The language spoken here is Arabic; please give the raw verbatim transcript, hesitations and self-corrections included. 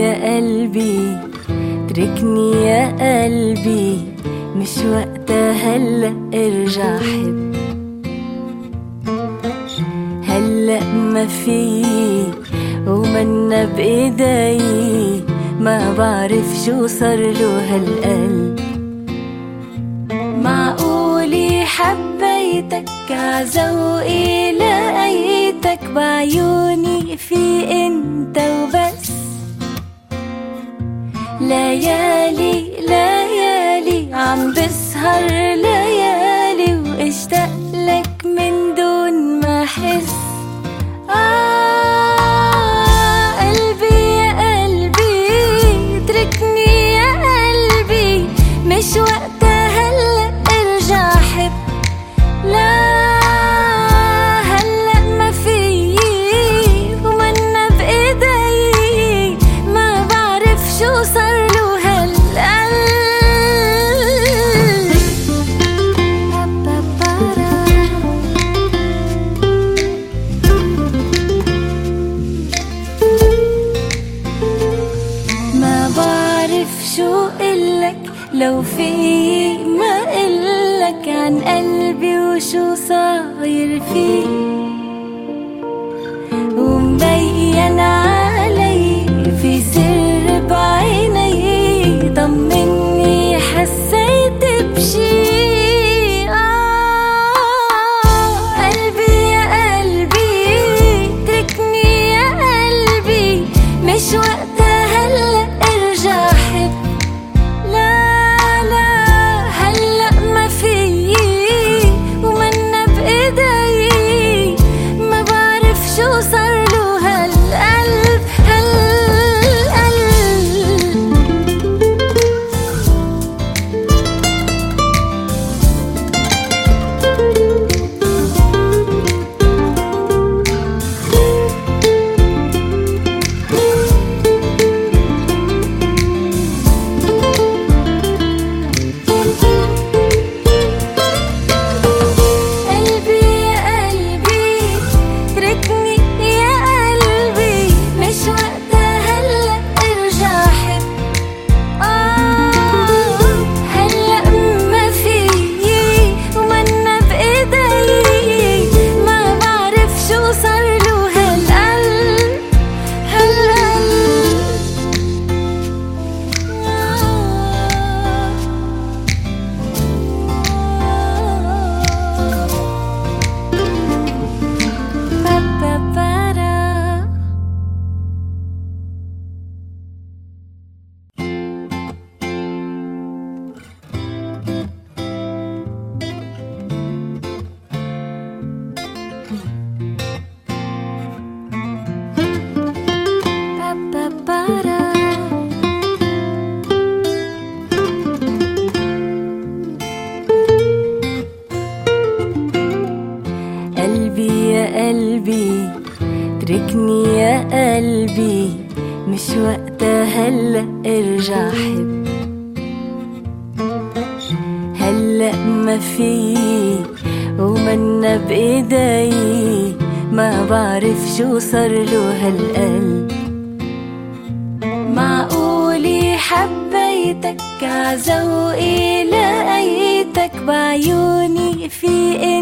يا قلبي اتركني يا قلبي، مش وقتها هلأ ارجع حب. هلأ ما في ومنا بإيدي، ما بعرف شو صارله هالقلب. معقولي حبيتك عذوقي لقيتك بعيوني في انت وبس. ليالي ليالي عم بسهر ليالي واشتاق لك من دون ما احس. آه قلبي يا قلبي اتركني يا قلبي، مش وقتها هلأ ارجع حب. لا هلأ ما في ومنا بإيدي، ما بعرف شو صارله هالقلب. ما بعرف شو قلك، لو في ما قلك عن قلبي وشو صاير فيه. ومبين علي في سر بعيني، طمني حسيت بشي. آه قلبي يا قلبي اتركني يا قلبي، مش وقتها هلأ ارجع حب. لا لا هلأ ما في ومنا بإيدي، ما بعرف شو صارله هالقلب قلبي يا قلبي اتركني يا قلبي، مش وقتها هلأ ارجع حب. هلأ ما في ومنا بإيدي، ما بعرف شو صارله هالقلب. معقولي حبيتك عذوقي لقيتك بعيوني في